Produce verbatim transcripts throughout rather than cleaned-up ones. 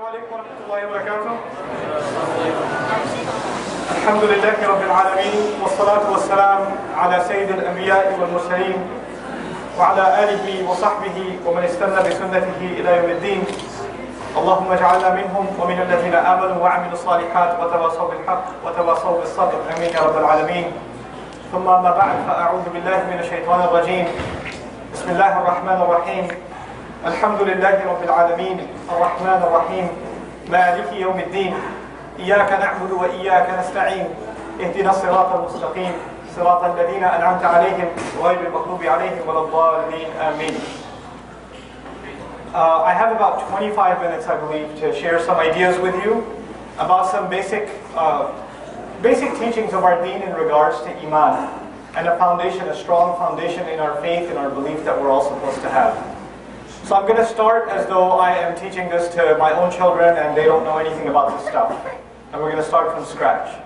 عليكم ورحمة الله وبركاته. الحمد لله رب العالمين والصلاة والسلام على سيد الأنبياء والمرسلين وعلى آله وصحبه ومن استنى بسنته إلى يوم الدين. اللهم اجعلنا منهم ومن الذين آمنوا وعملوا الصالحات وتواصوا بالحق وتواصوا بالصبر. آمين يا رب العالمين. ثم أما بعد فأعوذ بالله من الشيطان الرجيم. بسم الله الرحمن الرحيم. الحمد لله رب العالمين الرحمن الرحيم مالك يوم الدين إياك نعبد وإياك نستعين اهدنا الصراط المستقيم صراط الذين أنعمت عليهم غير المغضوب عليهم ولا الضالين آمين. Uh, I have about twenty-five minutes, I believe, to share some ideas with you about some basic, uh, basic teachings of our deen in regards to Iman and a foundation, a strong foundation in our faith and our belief that we're all supposed to have. So I'm going to start as though I am teaching this to my own children and they don't know anything about this stuff. And we're going to start from scratch.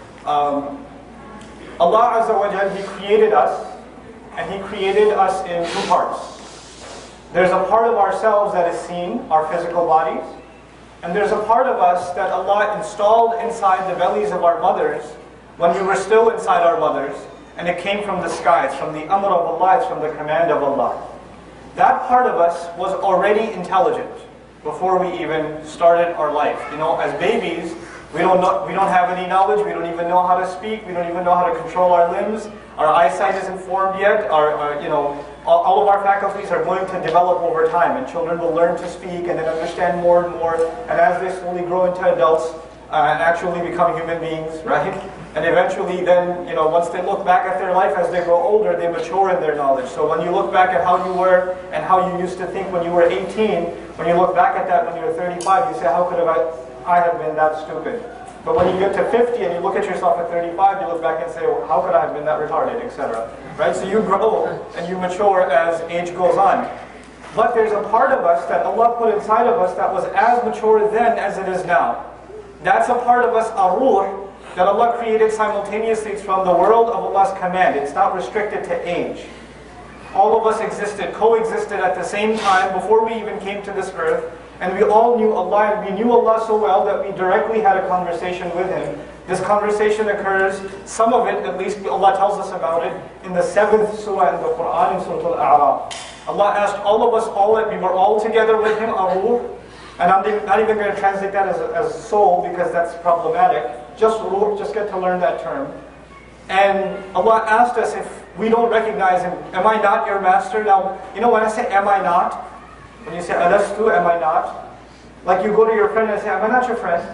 Um, Allah Azza wa Jal, He created us, and He created us in two parts. There's a part of ourselves that is seen, our physical bodies, and there's a part of us that Allah installed inside the bellies of our mothers when we were still inside our mothers, and it came from the skies, from the amr of Allah, it's from the command of Allah. That part of us was already intelligent before we even started our life. You know, as babies, we don't know, we don't have any knowledge, we don't even know how to speak, we don't even know how to control our limbs, our eyesight isn't formed yet, our, our you know, all, all of our faculties are going to develop over time, and children will learn to speak and then understand more and more, and as they slowly grow into adults uh, and actually become human beings, right? And eventually then, you know, once they look back at their life as they grow older, they mature in their knowledge. So when you look back at how you were and how you used to think when you were eighteen, when you look back at that when you were thirty-five, you say, how could have I, I have been that stupid? But when you get to fifty and you look at yourself at thirty-five, you look back and say, well, how could I have been that retarded, et cetera. Right? So you grow and you mature as age goes on. But there's a part of us that Allah put inside of us that was as mature then as it is now. That's a part of us, ar-ruh, that Allah created simultaneously from the world of Allah's command. It's not restricted to age. All of us existed, coexisted at the same time before we even came to this earth, and we all knew Allah, and we knew Allah so well that we directly had a conversation with Him. This conversation occurs, some of it, at least Allah tells us about it, in the seventh surah in the Quran, in Surah Al-A'raf. Allah asked all of us, all that we were all together with Him, ar-ruh, and I'm not even going to translate that as, as soul because that's problematic. Just ruh, just get to learn that term. And Allah asked us if we don't recognize Him, am I not your master? Now, you know when I say am I not, when you say alastu, am I not? Like you go to your friend and say, am I not your friend?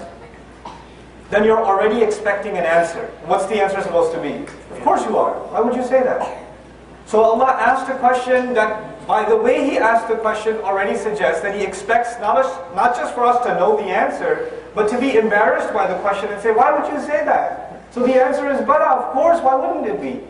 Then you're already expecting an answer. What's the answer supposed to be? Of course you are. Why would you say that? So Allah asked a question that, by the way He asked the question, already suggests that He expects not, us, not just for us to know the answer, but to be embarrassed by the question and say, why would you say that? So the answer is, Bala, of course, why wouldn't it be?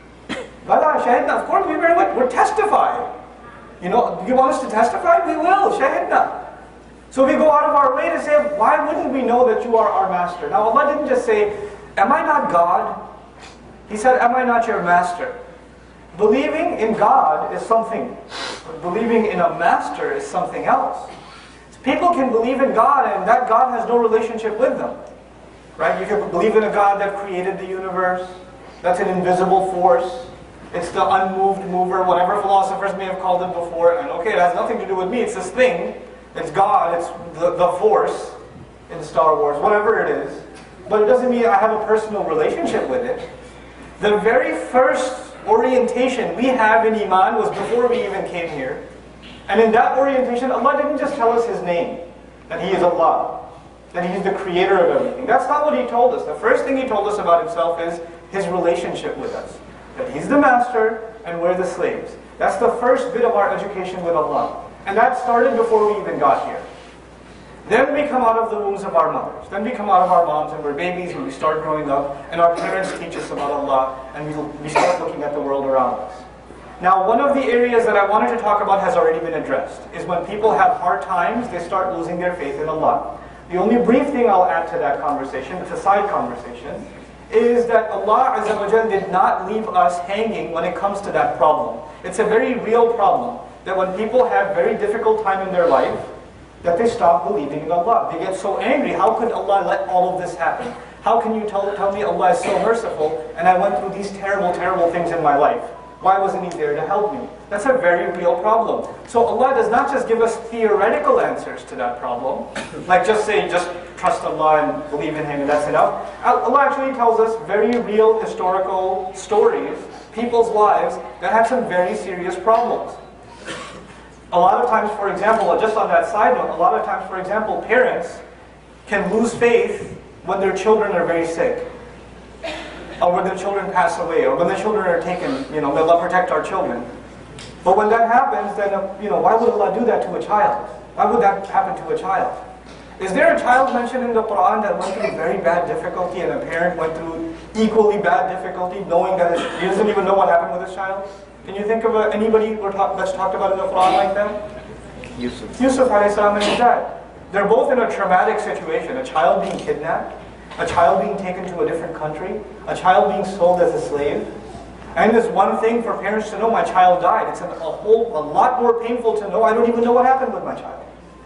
Bala, shahidna, of course we very much, we're testifying. You know, you want us to testify? We will, shahidna. So we go out of our way to say, why wouldn't we know that you are our master? Now Allah didn't just say, am I not God? He said, am I not your master? Believing in God is something. Believing in a master is something else. People can believe in God and that God has no relationship with them. Right? You can believe in a God that created the universe, that's an invisible force, it's the unmoved mover, whatever philosophers may have called it before, and okay, it has nothing to do with me, it's this thing, it's God, it's the, the force in Star Wars, whatever it is. But it doesn't mean I have a personal relationship with it. The very first orientation we have in Iman was before we even came here. And in that orientation, Allah didn't just tell us His name, that He is Allah, that He is the creator of everything. That's not what He told us. The first thing He told us about Himself is His relationship with us. That He's the master and we're the slaves. That's the first bit of our education with Allah. And that started before we even got here. Then we come out of the wombs of our mothers. Then we come out of our moms and we're babies and we start growing up and our parents teach us about Allah and we, we start looking at the world around us. Now, one of the areas that I wanted to talk about has already been addressed, is when people have hard times, they start losing their faith in Allah. The only brief thing I'll add to that conversation, it's a side conversation, is that Allah Azza wa Jal did not leave us hanging when it comes to that problem. It's a very real problem, that when people have very difficult time in their life, that they stop believing in Allah. They get so angry, how could Allah let all of this happen? How can you tell, tell me Allah is so merciful and I went through these terrible, terrible things in my life? Why wasn't He there to help me? That's a very real problem. So Allah does not just give us theoretical answers to that problem, like just say, just trust Allah and believe in Him and that's enough. Allah actually tells us very real historical stories, people's lives that have some very serious problems. A lot of times, for example, just on that side note, a lot of times, for example, parents can lose faith when their children are very sick, or when their children pass away, or when the children are taken. You know, may Allah protect our children. But when that happens, then, uh, you know, why would Allah do that to a child? Why would that happen to a child? Is there a child mentioned in the Quran that went through very bad difficulty and a parent went through equally bad difficulty knowing that his, he doesn't even know what happened with his child? Can you think of a, anybody talk, that's talked about in the Quran like that? Yusuf. Yusuf alayhi salam and his dad. They're both in a traumatic situation. A child being kidnapped, a child being taken to a different country, a child being sold as a slave. And it's one thing for parents to know my child died. It's a, a whole, a lot more painful to know I don't even know what happened with my child.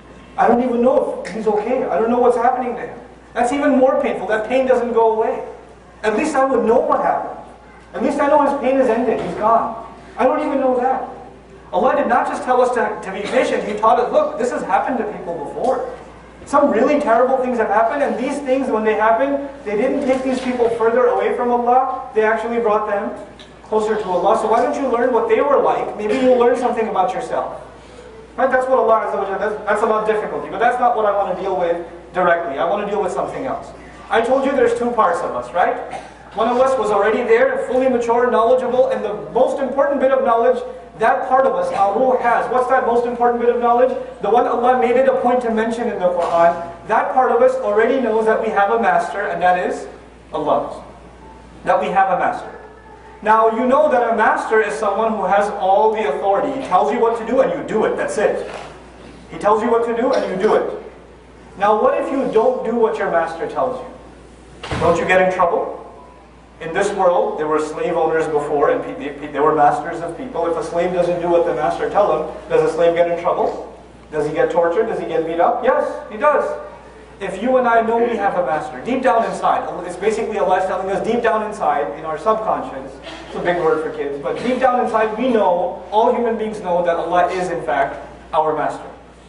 I don't even know if he's okay. I don't know what's happening to him. That's even more painful. That pain doesn't go away. At least I would know what happened. At least I know his pain is ended. He's gone. I don't even know that. Allah did not just tell us to, to be patient. He taught us, look, this has happened to people before. Some really terrible things have happened, and these things, when they happened, they didn't take these people further away from Allah. They actually brought them closer to Allah. So why don't you learn what they were like? Maybe you'll learn something about yourself. Right? That's what Allah Azza wa Jalla, that's, that's a lot of difficulty. But that's not what I want to deal with directly. I want to deal with something else. I told you there's two parts of us, right? One of us was already there, fully mature, knowledgeable, and the most important bit of knowledge, that part of us, our ruh has. What's that most important bit of knowledge? The one Allah made it a point to mention in the Quran. That part of us already knows that we have a master, and that is Allah. That we have a master. Now, you know that a master is someone who has all the authority. He tells you what to do and you do it. That's it. He tells you what to do and you do it. Now, what if you don't do what your master tells you? Don't you get in trouble? In this world, there were slave owners before and they were masters of people. If a slave doesn't do what the master tells him, does a slave get in trouble? Does he get tortured? Does he get beat up? Yes, he does. If you and I know we have a master, deep down inside, it's basically Allah is telling us deep down inside, in our subconscious, it's a big word for kids, but deep down inside we know, all human beings know that Allah is in fact our master.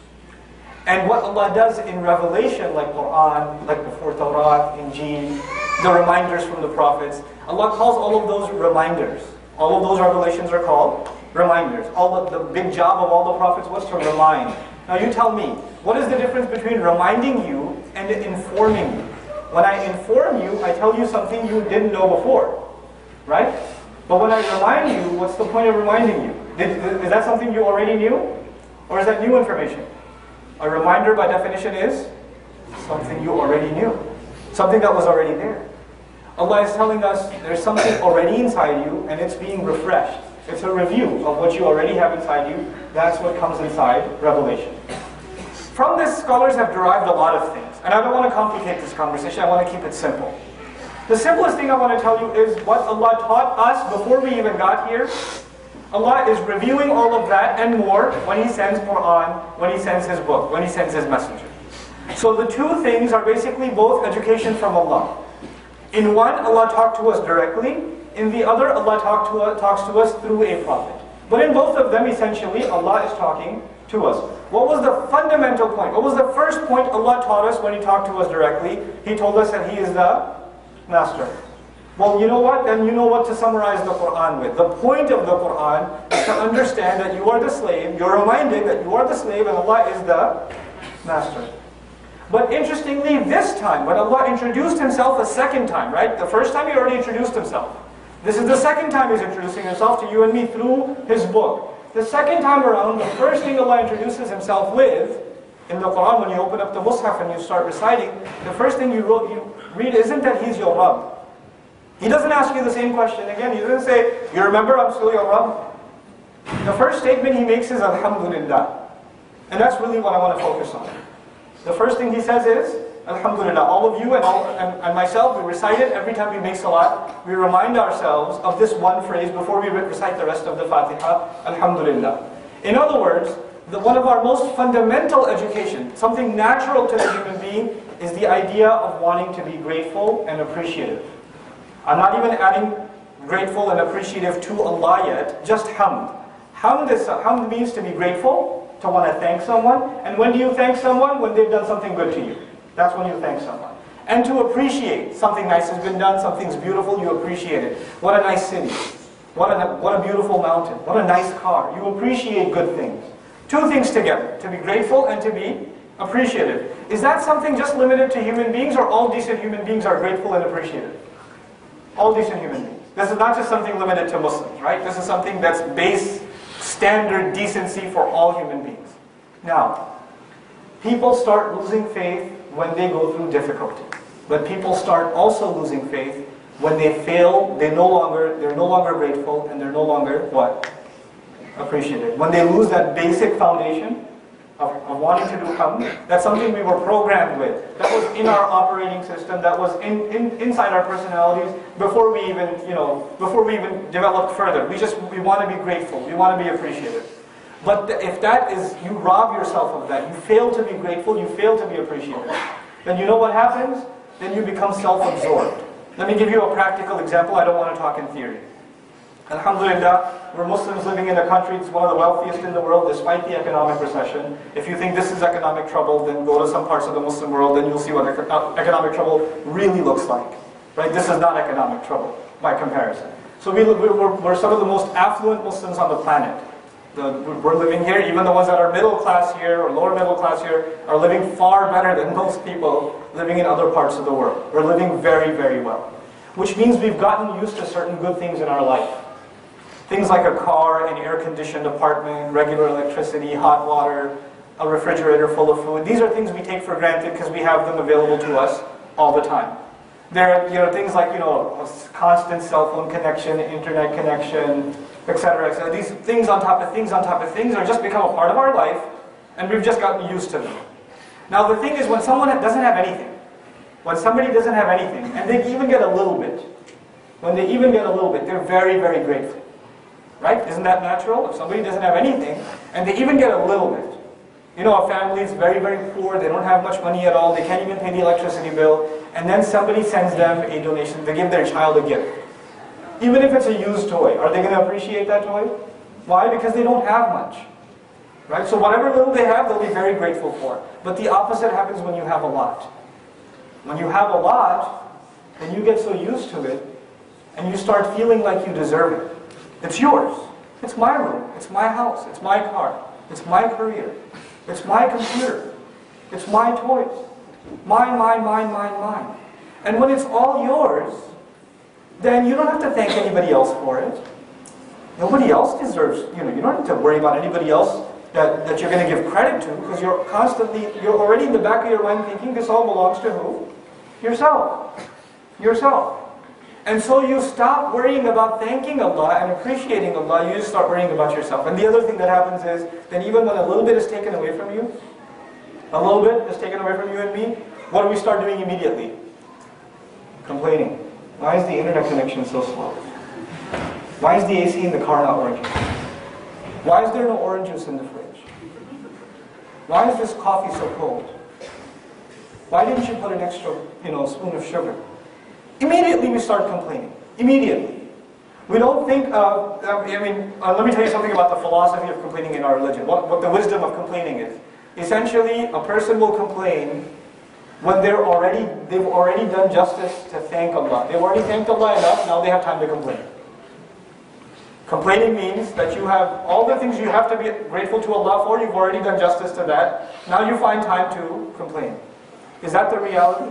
And what Allah does in revelation, like Quran, like before Torah, Injil, the reminders from the prophets, Allah calls all of those reminders. All of those revelations are called reminders. All of the big job of all the prophets was to remind. Now you tell me, what is the difference between reminding you and informing you? When I inform you, I tell you something you didn't know before, right? But when I remind you, what's the point of reminding you? Did, is that something you already knew? Or is that new information? A reminder by definition is something you already knew. Something that was already there. Allah is telling us there's something already inside you and it's being refreshed. It's a review of what you already have inside you. That's what comes inside revelation. From this, scholars have derived a lot of things. And I don't want to complicate this conversation. I want to keep it simple. The simplest thing I want to tell you is what Allah taught us before we even got here. Allah is reviewing all of that and more when He sends Quran, when He sends His book, when He sends His messenger. So the two things are basically both education from Allah. In one, Allah talked to us directly. In the other, Allah talk to us, talks to us through a prophet. But in both of them, essentially, Allah is talking to us. What was the fundamental point? What was the first point Allah taught us when He talked to us directly? He told us that He is the master. Well, you know what? Then you know what to summarize the Quran with. The point of the Quran is to understand that you are the slave. You're reminded that you are the slave and Allah is the master. But interestingly, this time, when Allah introduced Himself a second time, right? The first time He already introduced Himself. This is the second time He's introducing Himself to you and me through His book. The second time around, the first thing Allah introduces Himself with, in the Quran, when you open up the Mus'haf and you start reciting, the first thing you, wrote, you read isn't that He's your Rabb. He doesn't ask you the same question again. He doesn't say, you remember I'm still your Rabb? The first statement He makes is Alhamdulillah. And that's really what I want to focus on. The first thing He says is, Alhamdulillah. All of you and, all, and, and myself, we recite it every time we make salat. We remind ourselves of this one phrase before we recite the rest of the Fatiha. Alhamdulillah. In other words, the, one of our most fundamental education, something natural to the human being, is the idea of wanting to be grateful and appreciative. I'm not even adding grateful and appreciative to Allah yet, just hamd. Hamd, is, hamd means to be grateful, to want to thank someone. And when do you thank someone? When they've done something good to you. That's when you thank someone. And to appreciate, something nice has been done, something's beautiful, you appreciate it. What a nice city. What a, what a beautiful mountain. What a nice car. You appreciate good things. Two things together, to be grateful and to be appreciative. Is that something just limited to human beings, or all decent human beings are grateful and appreciative? All decent human beings. This is not just something limited to Muslims, right? This is something that's base, standard decency for all human beings. Now, people start losing faith when they go through difficulty. But people start also losing faith when they fail, they no longer, they're no longer grateful, and they're no longer, what? Appreciative. When they lose that basic foundation of, of wanting to do hamd, that's something we were programmed with. That was in our operating system, that was in, in, inside our personalities before we even, you know, before we even developed further. We just, we want to be grateful, we want to be appreciative. But if that is, you rob yourself of that, you fail to be grateful, you fail to be appreciative, then you know what happens? Then you become self-absorbed. Let me give you a practical example. I don't want to talk in theory. Alhamdulillah, we're Muslims living in a country that's one of the wealthiest in the world despite the economic recession. If you think this is economic trouble, then go to some parts of the Muslim world, then you'll see what economic trouble really looks like. Right? This is not economic trouble by comparison. So we, we're, we're some of the most affluent Muslims on the planet. The, we're living here, even the ones that are middle class here or lower middle class here are living far better than most people living in other parts of the world. We're living very, very well. Which means we've gotten used to certain good things in our life. Things like a car, an air-conditioned apartment, regular electricity, hot water, a refrigerator full of food. These are things we take for granted because we have them available to us all the time. There are, you know, things like, you know, a constant cell phone connection, internet connection, et cetera, et cetera. These things on top of things on top of things are just become a part of our life, and we've just gotten used to them. Now the thing is, when someone doesn't have anything, when somebody doesn't have anything, and they even get a little bit, when they even get a little bit, they're very, very grateful. Right? Isn't that natural? If somebody doesn't have anything, and they even get a little bit. You know, a family is very, very poor, they don't have much money at all, they can't even pay the electricity bill, and then somebody sends them a donation, they give their child a gift. Even if it's a used toy, are they going to appreciate that toy? Why? Because they don't have much. Right? So whatever little they have, they'll be very grateful for. But the opposite happens when you have a lot. When you have a lot, then you get so used to it, and you start feeling like you deserve it. It's yours. It's my room. It's my house. It's my car. It's my career. It's my computer. It's my toys. Mine, mine, mine, mine, mine. And when it's all yours, then you don't have to thank anybody else for it. Nobody else deserves, you know, you don't have to worry about anybody else that, that you're going to give credit to, because you're constantly, you're already in the back of your mind thinking this all belongs to who? Yourself. Yourself. And so you stop worrying about thanking Allah and appreciating Allah, you just start worrying about yourself. And the other thing that happens is, then even when a little bit is taken away from you, a little bit is taken away from you and me, what do we start doing immediately? Complaining. Why is the internet connection so slow? Why is the A C in the car not working? Why is there no orange juice in the fridge? Why is this coffee so cold? Why didn't you put an extra, you know, spoon of sugar? Immediately we start complaining. Immediately. We don't think, uh, I mean, uh, let me tell you something about the philosophy of complaining in our religion. What, what the wisdom of complaining is. Essentially, a person will complain when they're already, they've already done justice to thank Allah. They've already thanked Allah enough, now they have time to complain. Complaining means that you have all the things you have to be grateful to Allah for, you've already done justice to that. Now you find time to complain. Is that the reality?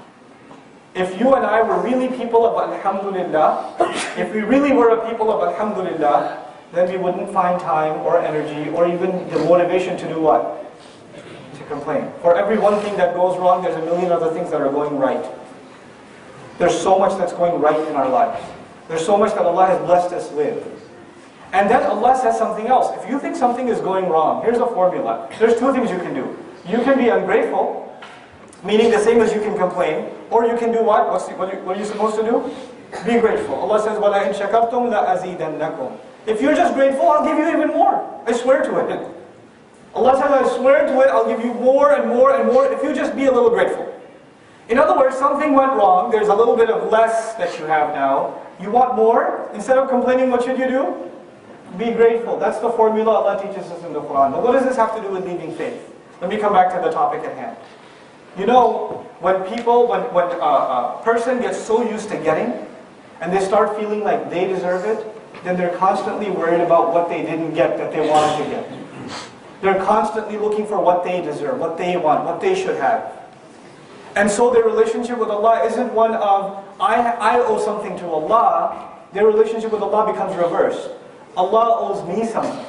If you and I were really people of Alhamdulillah, if we really were a people of Alhamdulillah, then we wouldn't find time or energy or even the motivation to do what? To complain. For every one thing that goes wrong, there's a million other things that are going right. There's so much that's going right in our lives. There's so much that Allah has blessed us with. And then Allah says something else. If you think something is going wrong, here's a formula. There's two things you can do. You can be ungrateful, meaning the same as you can complain, or you can do what? What's the, what, are you, what are you supposed to do? Be grateful. Allah says, وَلَئِنْ شَكَرْتُمْ لَأَزِيدَنَّكُمْ. If you're just grateful, I'll give you even more. I swear to it. Allah says, I swear to it, I'll give you more and more and more if you just be a little grateful. In other words, something went wrong, there's a little bit of less that you have now. You want more? Instead of complaining, what should you do? Be grateful. That's the formula Allah teaches us in the Quran. But what does this have to do with leaving faith? Let me come back to the topic at hand. You know, when people, when, when a, a person gets so used to getting, and they start feeling like they deserve it, then they're constantly worried about what they didn't get that they wanted to get. They're constantly looking for what they deserve, what they want, what they should have. And so their relationship with Allah isn't one of, I, I owe something to Allah. Their relationship with Allah becomes reversed. Allah owes me something.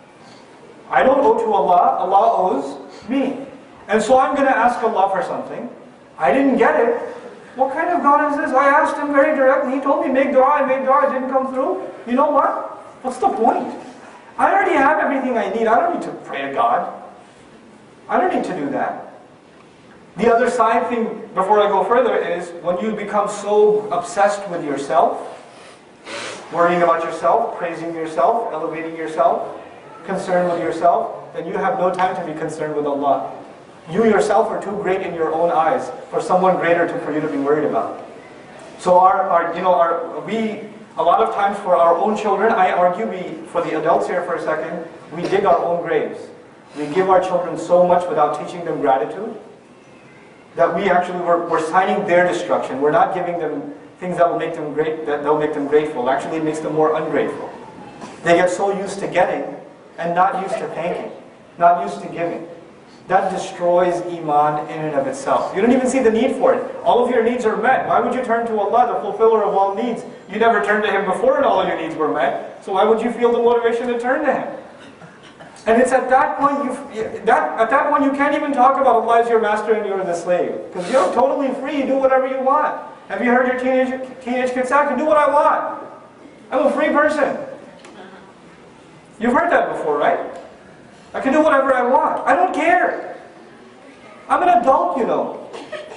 I don't owe to Allah, Allah owes me. And so I'm going to ask Allah for something. I didn't get it. What kind of God is this? I asked Him very directly. He told me, make dua, I made dua, it didn't come through. You know what? What's the point? I already have everything I need. I don't need to pray to God. I don't need to do that. The other side thing, before I go further, is when you become so obsessed with yourself, worrying about yourself, praising yourself, elevating yourself, concerned with yourself, then you have no time to be concerned with Allah. You yourself are too great in your own eyes for someone greater to, for you to be worried about. So our, our you know, our, we, a lot of times for our own children, I argue we, for the adults here for a second, we dig our own graves. We give our children so much without teaching them gratitude, that we actually, we're, we're signing their destruction. We're not giving them things that will make them great, that will make them grateful. Actually, it makes them more ungrateful. They get so used to getting and not used to thanking, not used to giving. That destroys Iman in and of itself. You don't even see the need for it. All of your needs are met. Why would you turn to Allah, the fulfiller of all needs? You never turned to Him before and all of your needs were met. So why would you feel the motivation to turn to Him? And it's at that point, you, that, at that point you can't even talk about Allah as your master and you're the slave. Because you're totally free, you do whatever you want. Have you heard your teenage, teenage kids say, I can do what I want. I'm a free person. You've heard that before, right? I can do whatever I want. I don't care. I'm an adult, you know.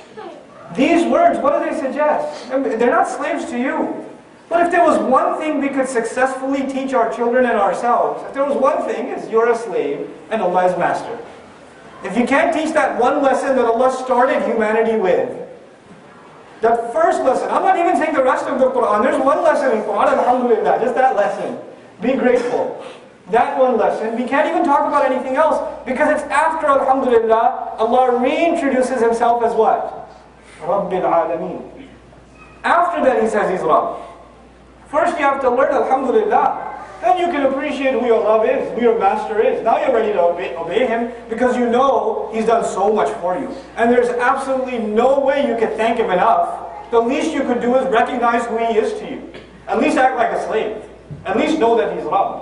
These words, what do they suggest? They're not slaves to you. But if there was one thing we could successfully teach our children and ourselves, if there was one thing, is you're a slave and Allah is master. If you can't teach that one lesson that Allah started humanity with, that first lesson, I'm not even saying the rest of the Quran, there's one lesson in Quran, alhamdulillah, just that lesson. Be grateful. That one lesson, we can't even talk about anything else, because it's after alhamdulillah, Allah reintroduces Himself as what? Rabbil Alameen. After that He says He's Rabb. First you have to learn alhamdulillah. Then you can appreciate who your Rabb is, who your master is. Now you're ready to obey, obey Him because you know He's done so much for you. And there's absolutely no way you can thank Him enough. The least you could do is recognize who He is to you. At least act like a slave. At least know that He's Rabb.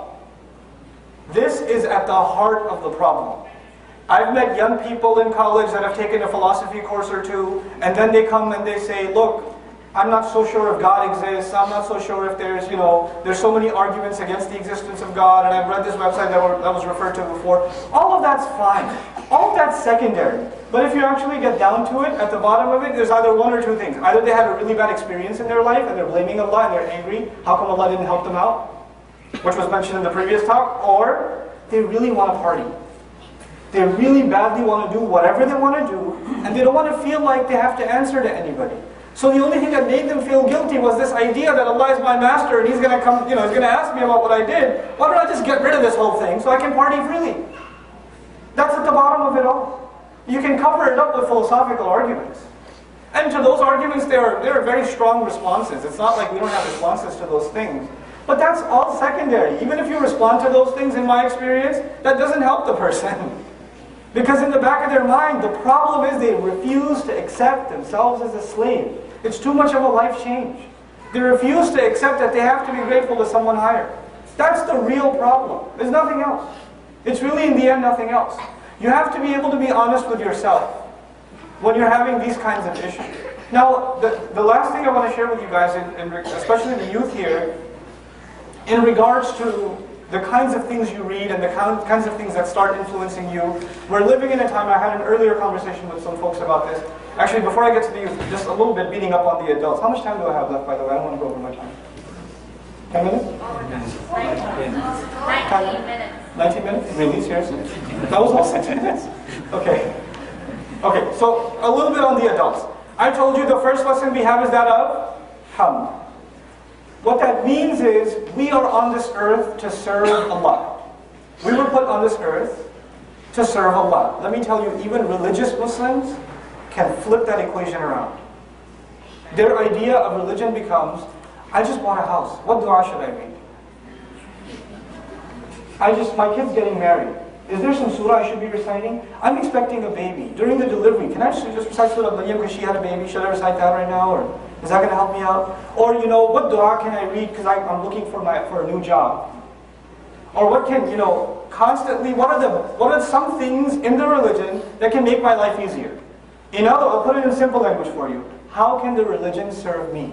This is at the heart of the problem. I've met young people in college that have taken a philosophy course or two, and then they come and they say, look, I'm not so sure if God exists, I'm not so sure if there's, you know, there's so many arguments against the existence of God, and I've read this website that, were, that was referred to before. All of that's fine. All of that's secondary. But if you actually get down to it, at the bottom of it, there's either one or two things. Either they had a really bad experience in their life, and they're blaming Allah, and they're angry, how come Allah didn't help them out? Which was mentioned in the previous talk, or they really want to party. They really badly want to do whatever they want to do, and they don't want to feel like they have to answer to anybody. So the only thing that made them feel guilty was this idea that Allah is my master and He's going to come, you know, He's going to ask me about what I did. Why don't I just get rid of this whole thing so I can party freely? That's at the bottom of it all. You can cover it up with philosophical arguments. And to those arguments, there are, there are very strong responses. It's not like we don't have responses to those things. But that's all secondary. Even if you respond to those things, in my experience, that doesn't help the person. Because in the back of their mind, the problem is they refuse to accept themselves as a slave. It's too much of a life change. They refuse to accept that they have to be grateful to someone higher. That's the real problem. There's nothing else. It's really, in the end, nothing else. You have to be able to be honest with yourself when you're having these kinds of issues. Now, the, the last thing I want to share with you guys, in, in, especially the youth here, in regards to the kinds of things you read and the kinds of things that start influencing you. We're living in a time, I had an earlier conversation with some folks about this. Actually, before I get to the youth, just a little bit beating up on the adults. How much time do I have left, by the way? I don't want to go over my time. ten minutes? nineteen minutes. nineteen minutes? Really? Seriously? That was all six minutes? Okay. Okay, so a little bit on the adults. I told you the first lesson we have is that of hamd. What that means is we are on this earth to serve Allah. We were put on this earth to serve Allah. Let me tell you, even religious Muslims can flip that equation around. Their idea of religion becomes, I just want a house. What dua should I read? I just, my kid's getting married. Is there some surah I should be reciting? I'm expecting a baby. During the delivery, can I just, just recite Surah Maryam because she had a baby? Should I recite that right now? Or is that going to help me out? Or, you know, what dua can I read because I'm looking for, my, for a new job? Or what can, you know, constantly, what are, the, what are some things in the religion that can make my life easier? In other, I'll put it in simple language for you. How can the religion serve me?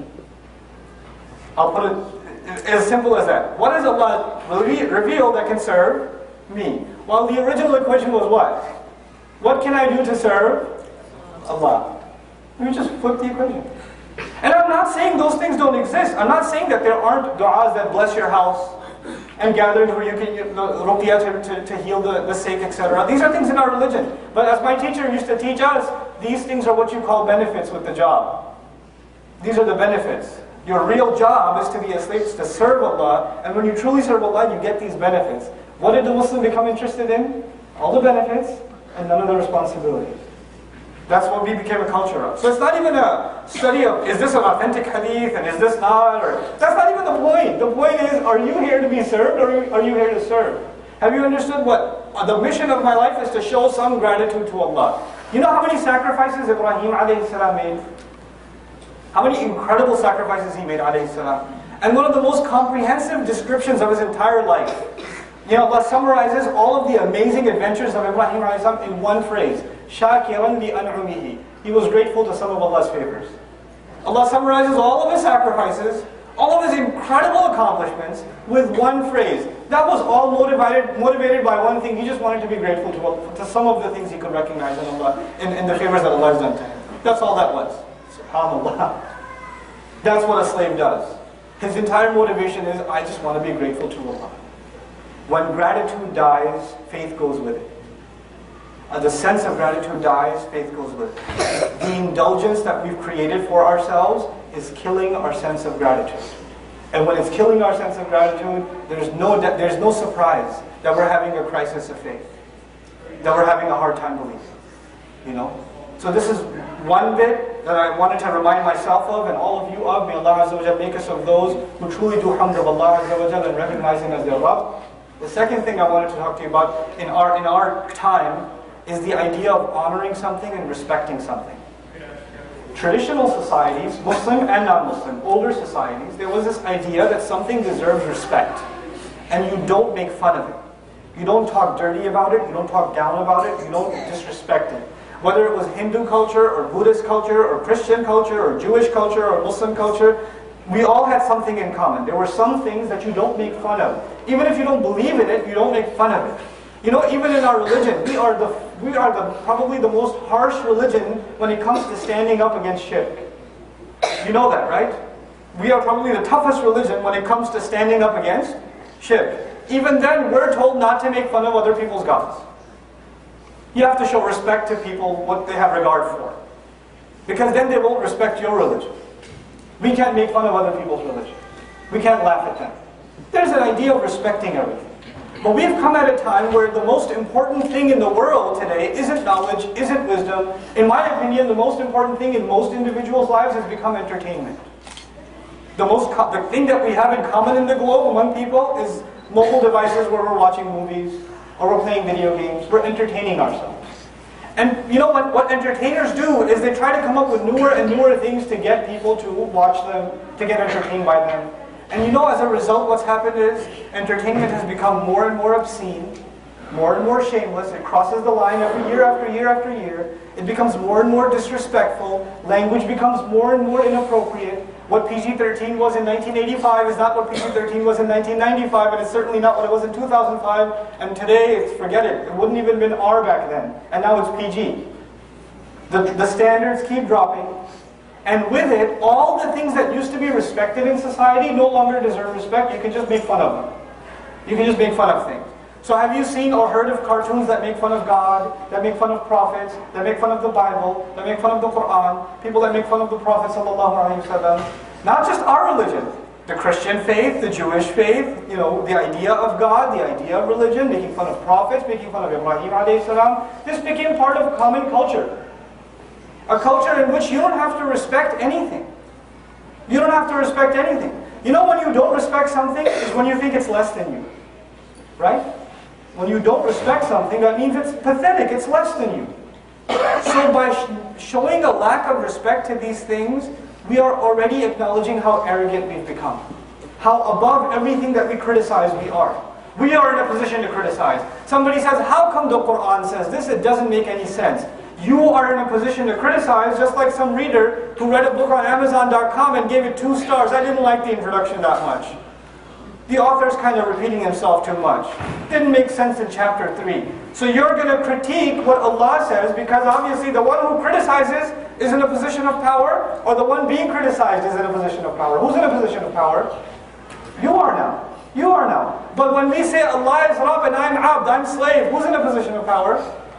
I'll put it as simple as that. What does Allah reveal that can serve me? Well, the original equation was what? What can I do to serve Allah? Let me just flip the equation. And I'm not saying those things don't exist. I'm not saying that there aren't du'as that bless your house and gatherings where you can use the ruqyah to, to, to heal the, the sick, et cetera. These are things in our religion. But as my teacher used to teach us, these things are what you call benefits with the job. These are the benefits. Your real job is to be a slave, to serve Allah, and when you truly serve Allah, you get these benefits. What did the Muslim become interested in? All the benefits and none of the responsibilities. That's what we became a culture of. So it's not even a study of, is this an authentic hadith and is this not? Or that's not even the point. The point is, are you here to be served or are you here to serve? Have you understood what the mission of my life is to show some gratitude to Allah? You know how many sacrifices Ibrahim alayhi salam made? How many incredible sacrifices he made alayhi salam? And one of the most comprehensive descriptions of his entire life. You know, Allah summarizes all of the amazing adventures of Ibrahim alayhi salam in one phrase. Shakiran li an'umihi. He was grateful to some of Allah's favors. Allah summarizes all of his sacrifices, all of his incredible accomplishments with one phrase. That was all motivated motivated by one thing. He just wanted to be grateful to, to some of the things he could recognize in Allah, in, in the favors that Allah has done to him. That's all that was. SubhanAllah. That's what a slave does. His entire motivation is, I just want to be grateful to Allah. When gratitude dies, faith goes with it. Uh, the sense of gratitude dies, faith goes with it. The indulgence that we've created for ourselves is killing our sense of gratitude. And when it's killing our sense of gratitude, there's no, there's no surprise that we're having a crisis of faith. That we're having a hard time believing. You know? So this is one bit that I wanted to remind myself of and all of you of. May Allah Azza wa Jal make us of those who truly do hamd of Allah Azza wa Jal and recognize Him as their Rabb. The second thing I wanted to talk to you about in our, in our time is the idea of honoring something and respecting something. Traditional societies, Muslim and non-Muslim, older societies, there was this idea that something deserves respect. And you don't make fun of it. You don't talk dirty about it, you don't talk down about it, you don't disrespect it. Whether it was Hindu culture or Buddhist culture or Christian culture or Jewish culture or Muslim culture, we all had something in common. There were some things that you don't make fun of. Even if you don't believe in it, you don't make fun of it. You know, even in our religion, we are the we are the probably the most harsh religion when it comes to standing up against shirk. You know that, right? We are probably the toughest religion when it comes to standing up against shirk. Even then, we're told not to make fun of other people's gods. You have to show respect to people, what they have regard for. Because then they won't respect your religion. We can't make fun of other people's religion. We can't laugh at them. There's an idea of respecting everything. But we've come at a time where the most important thing in the world today isn't knowledge, isn't wisdom. In my opinion, the most important thing in most individuals' lives has become entertainment. The most, the thing that we have in common in the globe among people is mobile devices where we're watching movies or we're playing video games. We're entertaining ourselves. And you know what, what entertainers do is they try to come up with newer and newer things to get people to watch them, to get entertained by them. And you know, as a result, what's happened is entertainment has become more and more obscene, more and more shameless. It crosses the line every year after year after year. It becomes more and more disrespectful. Language becomes more and more inappropriate. What P G thirteen was in nineteen eighty-five is not what P G thirteen was in nineteen ninety-five, and it's certainly not what it was in two thousand five. And today, it's, forget it. It wouldn't even been R back then. And now it's P G. The, the standards keep dropping. And with it, all the things that used to be respected in society no longer deserve respect. You can just make fun of them. You can just make fun of things. So have you seen or heard of cartoons that make fun of God, that make fun of prophets, that make fun of the Bible, that make fun of the Quran, people that make fun of the Prophet sallallahu alaihi wasallam? Not just our religion, the Christian faith, the Jewish faith, you know, the idea of God, the idea of religion, making fun of prophets, making fun of Ibrahim alayhi salam. This became part of common culture. A culture in which you don't have to respect anything. You don't have to respect anything. You know when you don't respect something is when you think it's less than you. Right? When you don't respect something, that means it's pathetic, it's less than you. So by sh showing a lack of respect to these things, we are already acknowledging how arrogant we've become. How above everything that we criticize we are. We are in a position to criticize. Somebody says, how come the Quran says this? It doesn't make any sense. You are in a position to criticize, just like some reader who read a book on Amazon dot com and gave it two stars. I didn't like the introduction that much. The author's kind of repeating himself too much. Didn't make sense in chapter three. So you're going to critique what Allah says because obviously the one who criticizes is in a position of power, or the one being criticized is in a position of power. Who's in a position of power? You are now. You are now. But when we say Allah is Rabb and I'm Abd, I'm slave, who's in a position of power?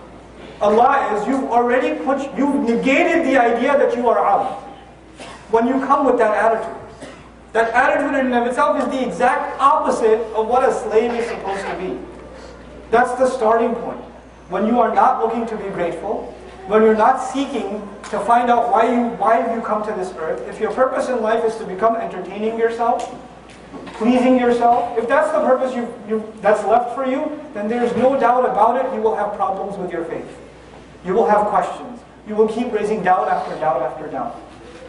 Allah is. You've already put, you've negated the idea that you are Abd. When you come with that attitude. That attitude in and of itself is the exact opposite of what a slave is supposed to be. That's the starting point. When you are not looking to be grateful, when you're not seeking to find out why you why have you come to this earth, if your purpose in life is to become entertaining yourself, pleasing yourself, if that's the purpose you, you that's left for you, then there's no doubt about it, you will have problems with your faith. You will have questions. You will keep raising doubt after doubt after doubt.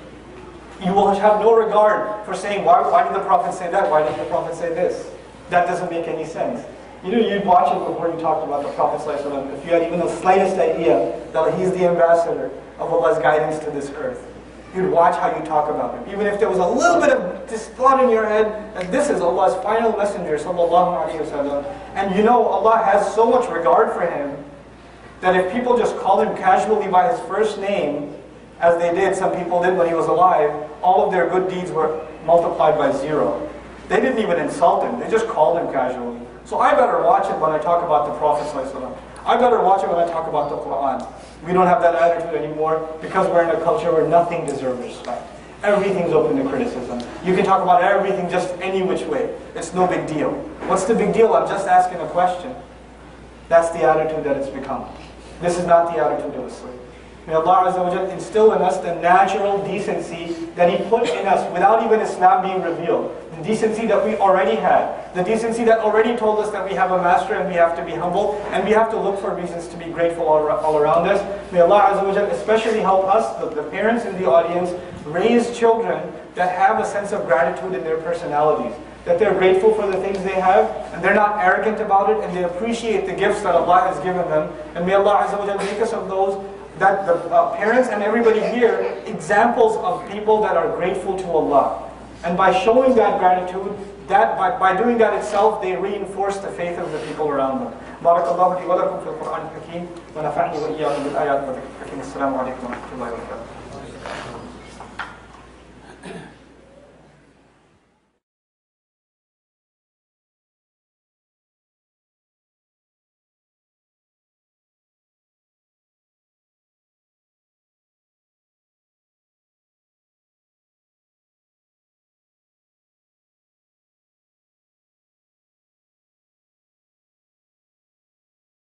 You will have no regard for saying, why, why did the Prophet say that? Why did the Prophet say this? That doesn't make any sense. You know, you'd watch it before you talked about the Prophet ﷺ. If you had even the slightest idea that he's the ambassador of Allah's guidance to this earth, you'd watch how you talk about him. Even if there was a little bit of this thought in your head that this is Allah's final messenger, sallallahu alaihi wasallam, and you know Allah has so much regard for him that if people just call him casually by his first name, as they did, some people did when he was alive, all of their good deeds were multiplied by zero. They didn't even insult him, they just called him casually. So I better watch it when I talk about the Prophet ﷺ. I better watch it when I talk about the Quran. We don't have that attitude anymore because we're in a culture where nothing deserves respect. Everything's open to criticism. You can talk about everything just any which way. It's no big deal. What's the big deal? I'm just asking a question. That's the attitude that it's become. This is not the attitude of a slave. May Allah Azza wa Jal instill in us the natural decency that He put in us without even Islam being revealed. The decency that we already had. The decency that already told us that we have a master and we have to be humble and we have to look for reasons to be grateful all, all around us. May Allah Azza wa Jal especially help us, the, the parents in the audience, raise children that have a sense of gratitude in their personalities. That they're grateful for the things they have and they're not arrogant about it and they appreciate the gifts that Allah has given them. And may Allah Azza wa Jal make us of those that the uh, parents and everybody here, examples of people that are grateful to Allah. And by showing that gratitude, that by, by doing that itself, they reinforce the faith of the people around them. Barakallahu li wa lakum fil Qur'an al-Hakim wa nafa'ni wa iyyakum bil ayat wa dhikr al-hakim. Assalamu alaikum wa rahmatullahi wa barakatuh.